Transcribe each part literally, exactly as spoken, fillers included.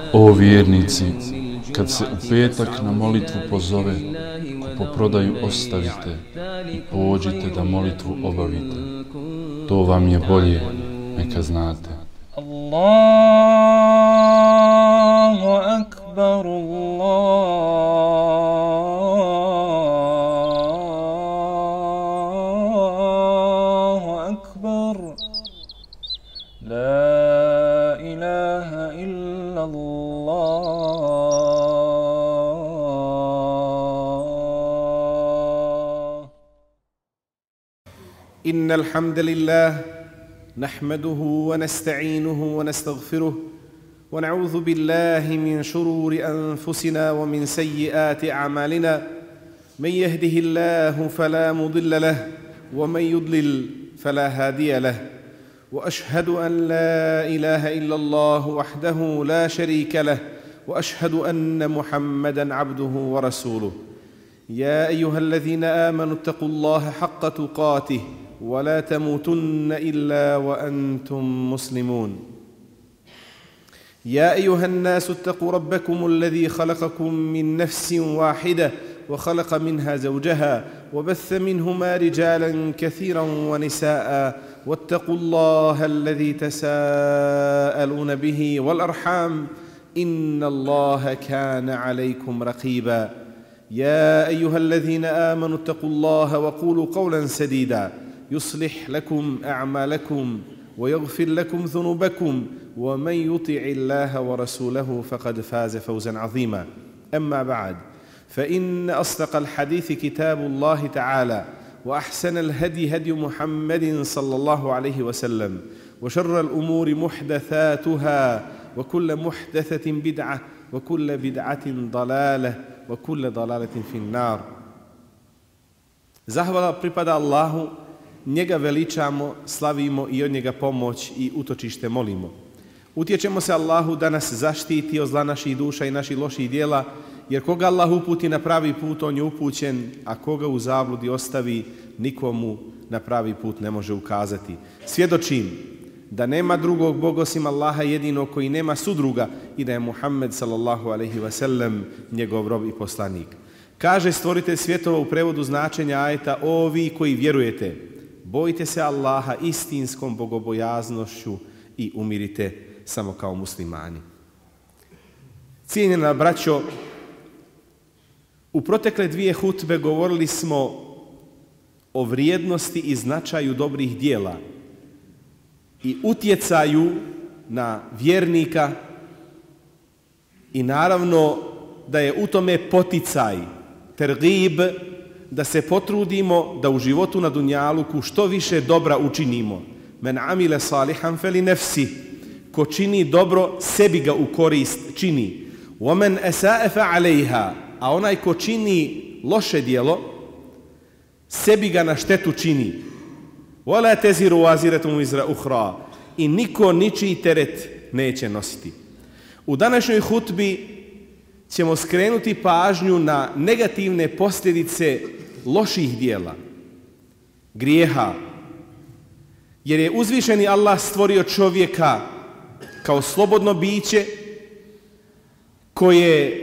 O vjernici, kad se u petak na molitvu pozove, kupoprodaju ostavite i pođite da molitvu obavite. To vam je bolje, neka znate. Allahu akbar, Allahu akbar, la ilaha illa Allah. Innal hamdalillah نحمده ونستعينه ونستغفره ونعوذ بالله من شرور أنفسنا ومن سيئات أعمالنا من يهده الله فلا مضل له ومن يضلل فلا هادي له وأشهد أن لا إله إلا الله وحده لا شريك له وأشهد أن محمدًا عبده ورسوله يا أيها الذين آمنوا اتقوا الله حق تقاته ولا تموتن إلا وأنتم مسلمون يا أيها الناس اتقوا ربكم الذي خلقكم من نفس واحدة وخلق منها زوجها وبث منهما رجالا كثيرا ونساء واتقوا الله الذي تساءلون به والأرحام إن الله كان عليكم رقيبا يا أيها الذين آمنوا اتقوا الله وقولوا قولا سديدا يصلح لكم أعمالكم ويغفر لكم ذنوبكم ومن يطع الله ورسوله فقد فاز فوزا عظيما أما بعد فإن أصدق الحديث كتاب الله تعالى وأحسن الهدي هدي محمد صلى الله عليه وسلم وشر الأمور محدثاتها وكل محدثة بدعة وكل بدعة ضلالة وكل ضلالة في النار. Zahvala pripada Allahu, njega veličamo, slavimo i od njega pomoć i utočište molimo. Utječemo se Allahu da nas zaštiti od zla naših duša i naših loših dijela, jer koga Allah uputi na pravi put, on je upućen, a koga u zabludi ostavi, nikomu na pravi put ne može ukazati. Svjedočim da nema drugog Boga osim Allaha jedinog koji nema sudruga i da je Muhammed sallallahu alejhi ve sellem njegov rob i poslanik. Kaže stvoritelj svjetova u prevodu značenja ajeta: o vi koji vjerujete, bojite se Allaha istinskom bogobojaznošću i umirite samo kao muslimani. Cijenjena braćo, u protekle dvije hutbe govorili smo o vrijednosti i značaju dobrih dijela i utjecaju na vjernika i naravno da je u tome poticaj, tergib, da se potrudimo da u životu na dunjaluku što više dobra učinimo. Men amile salihan feli nefsi, ko čini dobro, sebi ga u korist čini. Omen esae fa alejha, a onaj ko čini loše djelo, sebi ga na štetu čini. Wala teziru waziratun wizra ukhra, i niko ničiji teret neće nositi. U današnjoj hutbi ćemo skrenuti pažnju na negativne posljedice loših dijela, grijeha, jer je uzvišeni Allah stvorio čovjeka kao slobodno biće koje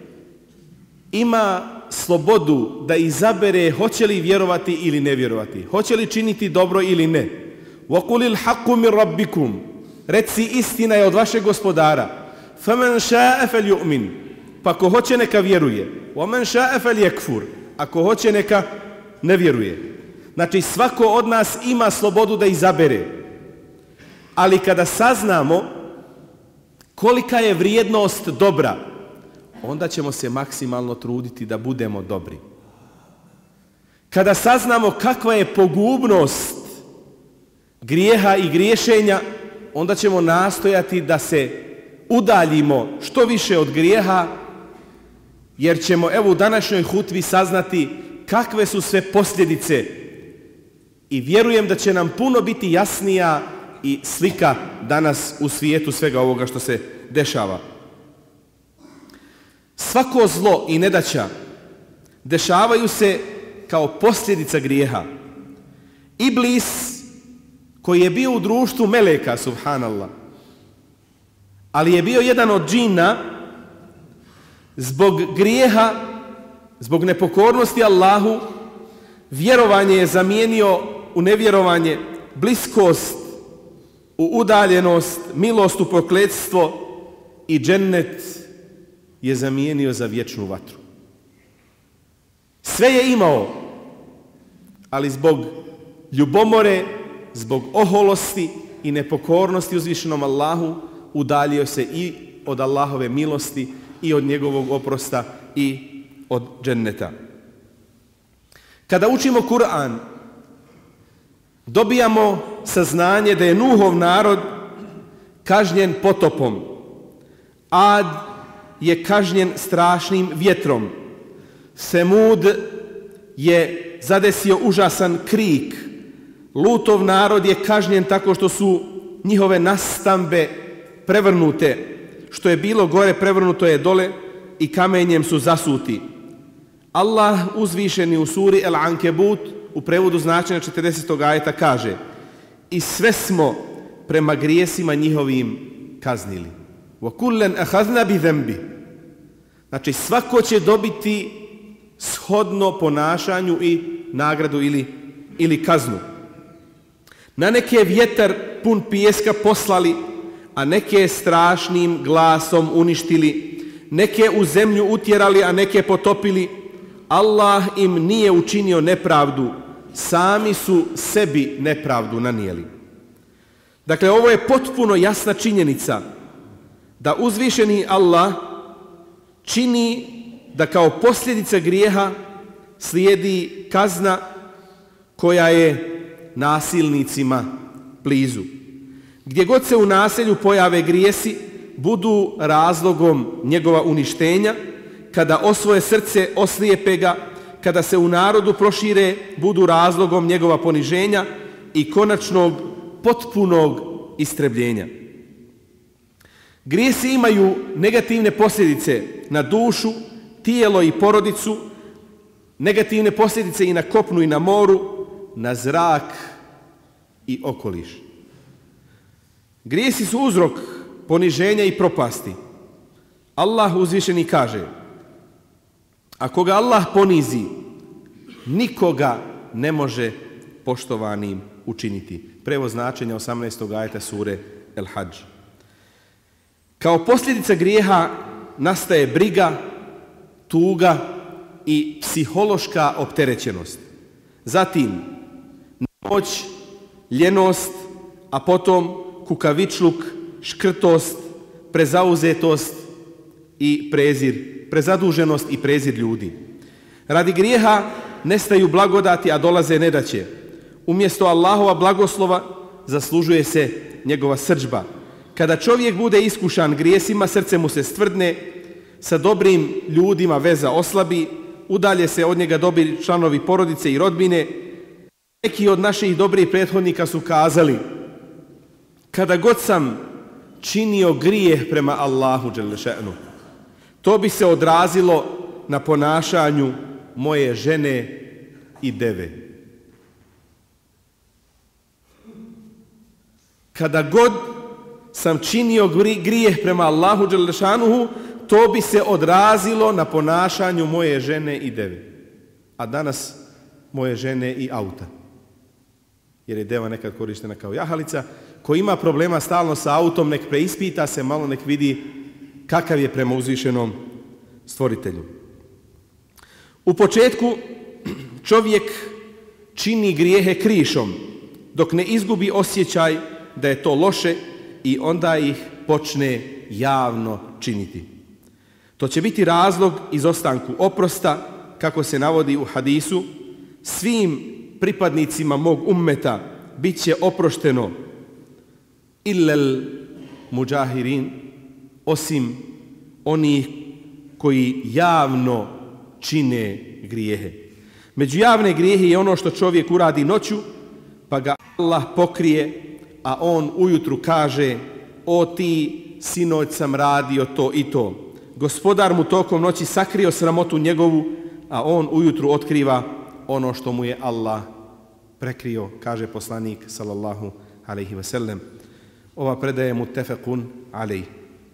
ima slobodu da izabere hoće li vjerovati ili ne vjerovati, hoće li činiti dobro ili ne. وَقُلِ الْحَقُّ مِنْ رَبِّكُمْ, reci istina je od vašeg gospodara. فَمَنْ شَاءَ فَلْيُؤْمِنْ, pa ko hoće neka vjeruje. وَمَنْ شَاءَ فَلْيَكْفُرْ, ako hoće neka ne vjeruje. Znači svako od nas ima slobodu da izabere. Ali kada saznamo kolika je vrijednost dobra, onda ćemo se maksimalno truditi da budemo dobri. Kada saznamo kakva je pogubnost grijeha i griješenja, onda ćemo nastojati da se udaljimo što više od grijeha, jer ćemo evo u današnjoj hutbi saznati kakve su sve posljedice i vjerujem da će nam puno biti jasnija i slika danas u svijetu svega ovoga što se dešava. Svako zlo i nedaća dešavaju se kao posljedica grijeha. Iblis, koji je bio u društvu meleka, subhanallah, Ali je bio jedan od džina zbog grijeha, zbog nepokornosti Allahu, vjerovanje je zamijenio u nevjerovanje, bliskost u udaljenost, milost u prokletstvo i džennet je zamijenio za vječnu vatru. Sve je imao, ali zbog ljubomore, zbog oholosti i nepokornosti uzvišenom Allahu udaljio se i od Allahove milosti i od njegovog oprosta i od dženneta. Kada učimo Kur'an, dobijamo saznanje da je Nuhov narod kažnjen potopom. Ad je kažnjen strašnim vjetrom. Semud je zadesio užasan krik. Lutov narod je kažnjen tako što su njihove nastambe prevrnute. Što je bilo gore, prevrnuto je dole i kamenjem su zasuti. Allah uzvišeni u suri El Ankebut u prevodu značenja četrdesetog ajeta kaže: i sve smo prema grijesima njihovim kaznili. وَكُلًّا أَخَذْنَا بِذَنْبِهِ. Znači svako će dobiti shodno ponašanju i nagradu ili, ili kaznu. Na neke je vjetar pun pijeska poslali, a neke strašnim glasom uništili. Neke u zemlju utjerali, a neke potopili. Allah im nije učinio nepravdu, sami su sebi nepravdu nanijeli. Dakle, ovo je potpuno jasna činjenica da uzvišeni Allah čini da kao posljedica grijeha slijedi kazna koja je nasilnicima blizu. Gdje god se u naselju pojave grijesi, budu razlogom njegova uništenja. Kada osvoje srce, oslijepe ga. Kada se u narodu prošire, budu razlogom njegova poniženja i konačnog potpunog istrebljenja. Grijesi imaju negativne posljedice na dušu, tijelo i porodicu, negativne posljedice i na kopnu i na moru, na zrak i okoliš. Grijesi su uzrok poniženja i propasti. Allah uzvišeni kaže: ako ga Allah ponizi, nikoga ne može poštovanim učiniti. Prevod značenja osamnaestog ajeta sure El Hadž. Kao posljedica grijeha nastaje briga, tuga i psihološka opterećenost. Zatim nemoć, ljenost, a potom kukavičluk, škrtost, prezauzetost i prezir, prezaduženost i prezir ljudi. Radi grijeha nestaju blagodati, a dolaze nedaće. Umjesto Allahova blagoslova zaslužuje se njegova srdžba. Kada čovjek bude iskušan grijesima, srce mu se stvrdne, sa dobrim ljudima veza oslabi, udalje se od njega dobri članovi porodice i rodbine. Neki od naših dobrih prethodnika su kazali: kada god sam činio grijeh prema Allahu dželle še'nu, to bi se odrazilo na ponašanju moje žene i deve. Kada god sam činio grijeh prema Allahu dželle šanuhu, to bi se odrazilo na ponašanju moje žene i deve. A danas moje žene i auta. Jer je deva nekad korištena kao jahalica. Ko ima problema stalno sa autom, nek preispita se malo, nek vidi kakav je prema uzvišenom stvoritelju. U početku čovjek čini grijehe krišom, dok ne izgubi osjećaj da je to loše i onda ih počne javno činiti. To će biti razlog izostanku oprosta, kako se navodi u hadisu: svim pripadnicima mog ummeta bit će oprošteno illel muđahirin, osim onih koji javno čine grijehe. Među javne grijehe je ono što čovjek uradi noću, pa ga Allah pokrije, a on ujutru kaže: o ti, sinoć sam radio to i to. Gospodar mu tokom noći sakrio sramotu njegovu, a on ujutru otkriva ono što mu je Allah prekrio, kaže poslanik sallallahu alejhi ve sellem. Ova predaja je muttefekun alejh.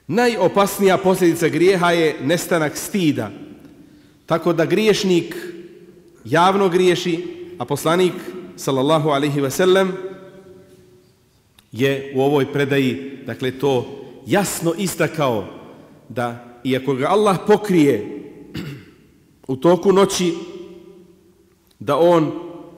Najopasnija posljedica grijeha je nestanak stida. Tako da griješnik javno griješi, a poslanik sallallahu alejhi ve sellem je u ovoj predaji, dakle, to jasno istakao da iako ga Allah pokrije u toku noći, da on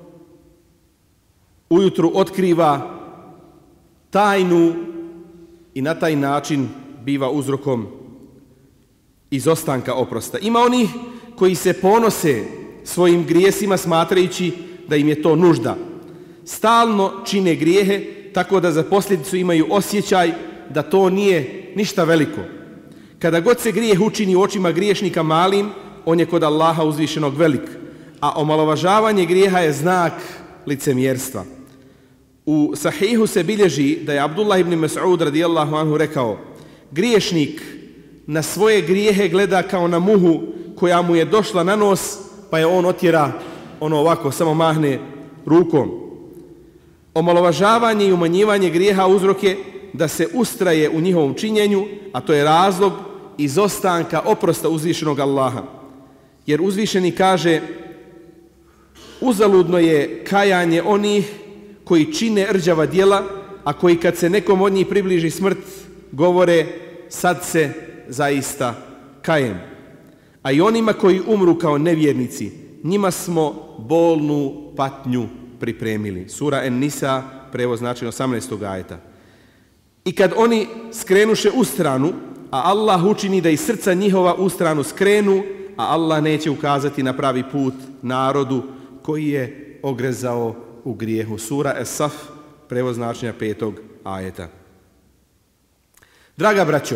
ujutru otkriva tajnu i na taj način biva uzrokom izostanka oprosta. Ima onih koji se ponose svojim grijesima smatrajući da im je to nužda. Stalno čine grijehe tako da za posljedicu imaju osjećaj da to nije ništa veliko. Kada god se grijeh učini u očima griješnika malim, on je kod Allaha uzvišenog velik, a omalovažavanje grijeha je znak licemjerstva. U Sahihu se bilježi da je Abdullah ibn Mas'ud radijallahu anhu rekao: griješnik na svoje grijehe gleda kao na muhu koja mu je došla na nos, pa je on otjera, ono ovako, samo mahne rukom. Omalovažavanje i umanjivanje grijeha uzrok je da se ustraje u njihovom činjenju, a to je razlog izostanka oprosta uzvišenog Allaha. Jer uzvišeni kaže: uzaludno je kajanje onih koji čine rđava djela, a koji kad se nekom od njih približi smrt govore: sad se zaista kajem. A i onima koji umru kao nevjernici, njima smo bolnu patnju pripremili. Sura En-Nisa, prevod znači osamnaestog ajeta. I kad oni skrenuše u stranu, a Allah učini da iz srca njihova u stranu skrenu, a Allah neće ukazati na pravi put narodu koji je ogrezao u grijehu. Sura Es-Saf, prevod značenja petog ajeta. Draga braćo,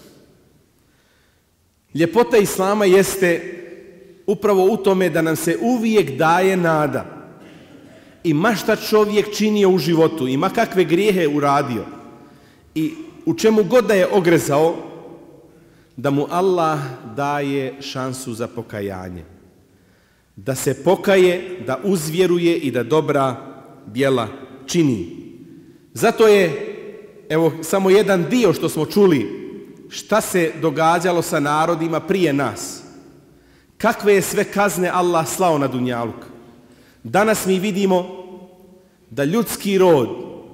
ljepota Islama jeste upravo u tome da nam se uvijek daje nada. I ma šta čovjek činio u životu, i ma kakve grijehe uradio, i u čemu god da je ogrezao, da mu Allah daje šansu za pokajanje. Da se pokaje, da uzvjeruje i da dobra djela čini. Zato je, evo, samo jedan dio što smo čuli, šta se događalo sa narodima prije nas. Kakve je sve kazne Allah slao na dunjaluk. Danas mi vidimo da ljudski rod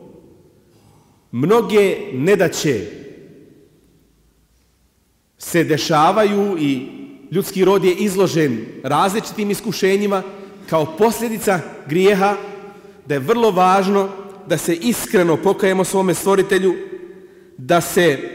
mnoge nedaće se dešavaju i ljudski rod je izložen različitim iskušenjima kao posljedica grijeha, da je vrlo važno da se iskreno pokajemo svome stvoritelju, da se e,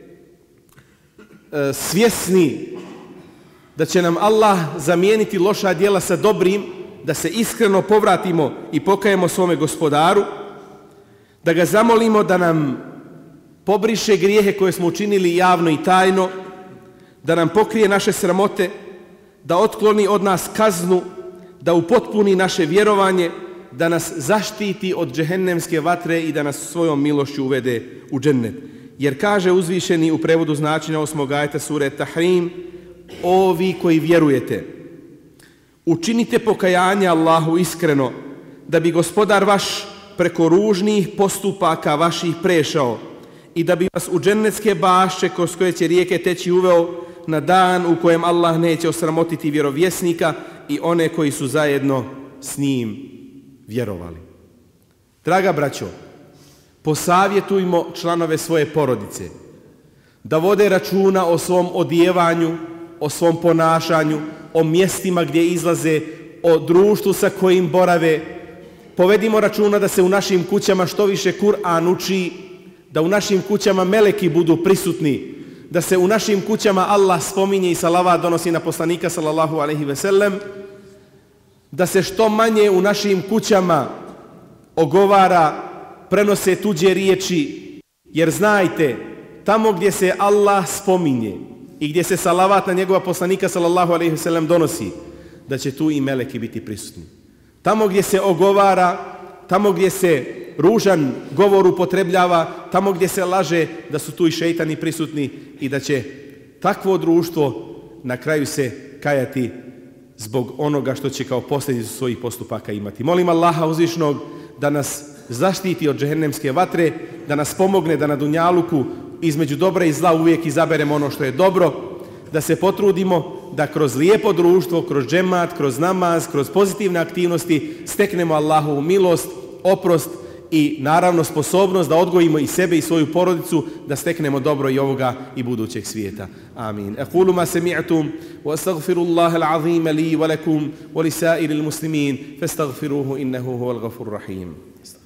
svjesni da će nam Allah zamijeniti loša djela sa dobrim, da se iskreno povratimo i pokajemo svome gospodaru, da ga zamolimo da nam pobriše grijehe koje smo učinili javno i tajno, da nam pokrije naše sramote, da otkloni od nas kaznu, da upotpuni naše vjerovanje, da nas zaštiti od džehennemske vatre i da nas svojom milošću uvede u džennet. Jer kaže uzvišeni u prevodu značenja osmog ajeta sure Tahrim: o vi koji vjerujete, učinite pokajanje Allahu iskreno, da bi gospodar vaš preko ružnih postupaka vaših prešao i da bi vas u džennetske bašče kroz koje će rijeke teći uveo na dan u kojem Allah neće osramotiti vjerovjesnika i one koji su zajedno s njim vjerovali. Draga braćo, posavjetujmo članove svoje porodice da vode računa o svom odjevanju, o svom ponašanju, o mjestima gdje izlaze, o društvu sa kojim borave. Povedimo računa da se u našim kućama što više Kur'an uči, da u našim kućama meleki budu prisutni, da se u našim kućama Allah spominje i salavat donosi na poslanika sallallahu alejhi ve sellem, da se što manje u našim kućama ogovara, prenose tuđe riječi, jer znajte, tamo gdje se Allah spominje i gdje se salavat na njegova poslanika sallallahu alejhi ve sellem donosi, da će tu i meleki biti prisutni. Tamo gdje se ogovara, tamo gdje se ružan govor upotrebljava, tamo gdje se laže, da su tu i šejtani prisutni i da će takvo društvo na kraju se kajati zbog onoga što će kao posljedicu svojih postupaka imati. Molim Allaha uzvišnog da nas zaštiti od džehennemske vatre, da nas pomogne da na dunjaluku između dobra i zla uvijek izaberemo ono što je dobro, da se potrudimo da kroz lijepo društvo, kroz džemat, kroz namaz, kroz pozitivne aktivnosti steknemo Allahovu milost, oprost i naravno sposobnost da odgojimo i sebe i svoju porodicu, da steknemo dobro i ovoga i budućeg svijeta. Amin. Aqulu ma sami'tum wa astaghfirullaha al-azim li wa lakum wa li sa'iril muslimin fastaghfiruhu innahu huwal ghafurur rahim.